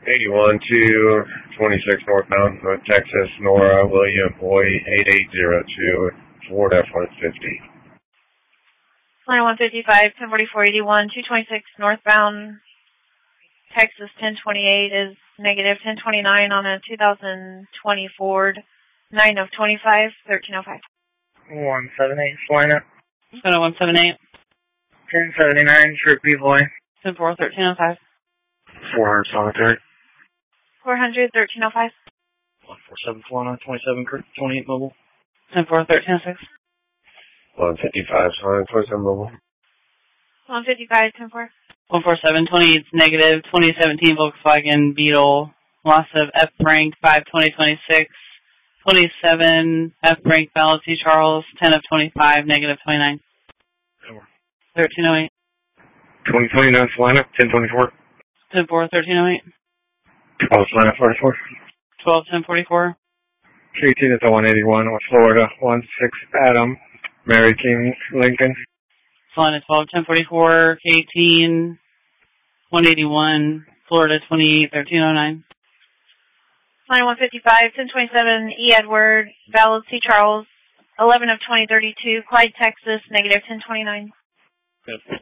81 to 26 northbound, Texas, Nora, William, Boy, 8802, Ford F-150. Line 155, 1044, 81, 226 northbound, Texas 1028 is negative 1029 on a 2020 Ford 9 of 25, 1305. 178, line up. 178. 1079, Trip B Boy. 10-4, 1305. 400 solitary. 400, 1305. 147, Solana, 27, 28 mobile. 10-4, 1306. 155, solid 27 mobile. 155, 10-4. 147, 28 negative, 2017 Volkswagen Beetle. Loss of F rank 5/2026. 27 F rank Ballotty Charles 10 of 25 negative 29. 1308. 2029, Solana, 1024. 10-4, 1308. 12, Solana, 44. 12, 1044. 18 at the 181, West Florida, 16 Adam, Mary King, Lincoln. Solana 12, 1044. K18, 181, Florida 28, 1309. Line 155, 1027, E. Edward, Valid C. Charles, 11 of 2032, Clyde, Texas, negative 1029.